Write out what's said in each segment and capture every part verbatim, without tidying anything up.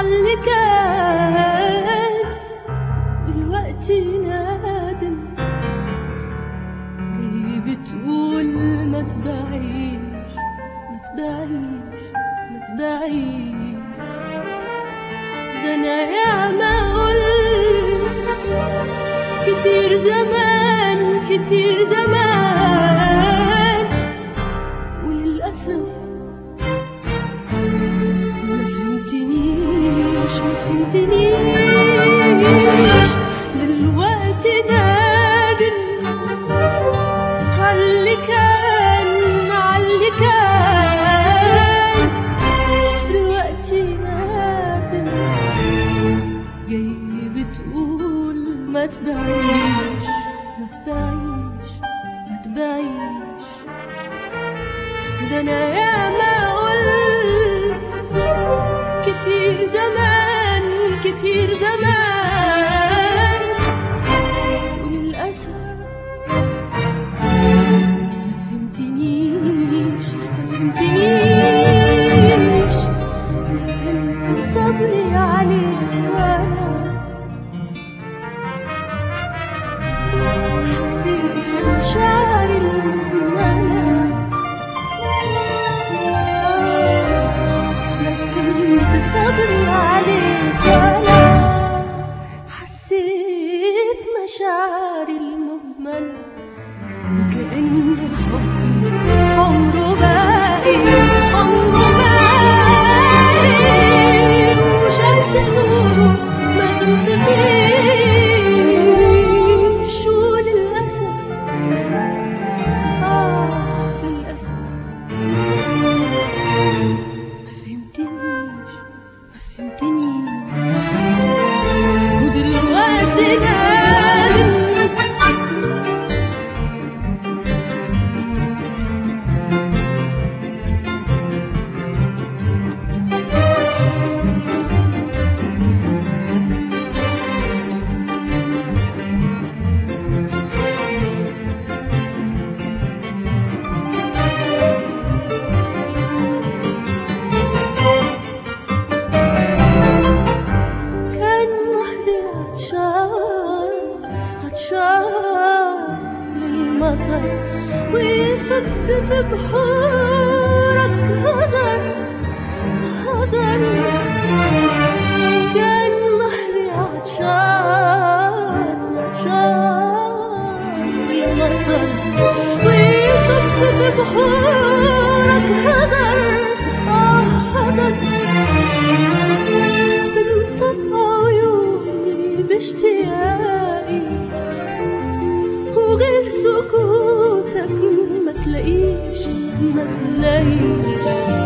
عاللي كان دلوقتي نادم، جاي بتقول ما تبعيش ما تبعيش ما تبعيش. ده انا ياما قلت كتير زمان كتير زمان، وللأسف ما فهمتنيش ما فهمتنيش. دلوقتي نادم عاللي كان عاللي كان، دلوقتي نادم جاي بتقول ما تبعيش ما تبعيش ما تبعيش. ده انا ياما قلت كتير زمان كتير زمان، وللأسف ما فهمتنيش ما فهمتنيش. ما فهمت صبري عليك وانا حسيت مشاعري المهملة. ما فهمت صبري عليك وانا حسيت مشاعري المهملة، وكأن حبي عمره باقي عمره باقي، وشمس نوره ما تنطفيش. وللأسف آه للأسف ما فهمتنيش ما فهمتنيش. ودلوقتي نادم ويصب في بحورك هدر هدر. كان نهري عطشان عطشان المطر، ويصب في بحورك هدر آه هدر. تنطق عيوني باشتياقي، وغير سكوتك ما تلاقيش ما تلاقيش.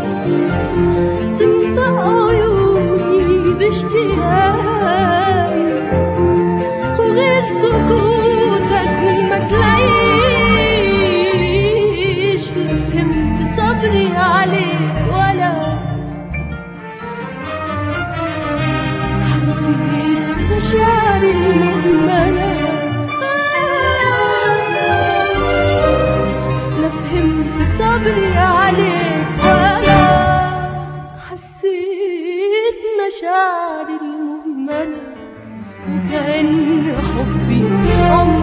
تنطق عيوني باشتياقي، وغير سكوتك ما تلاقيش. لا فهمت صبري عليك ولا حسيت مشاعري المهملة. صبري عليك ولا حسيت مشاعري المهملة، وكأن حبي عمره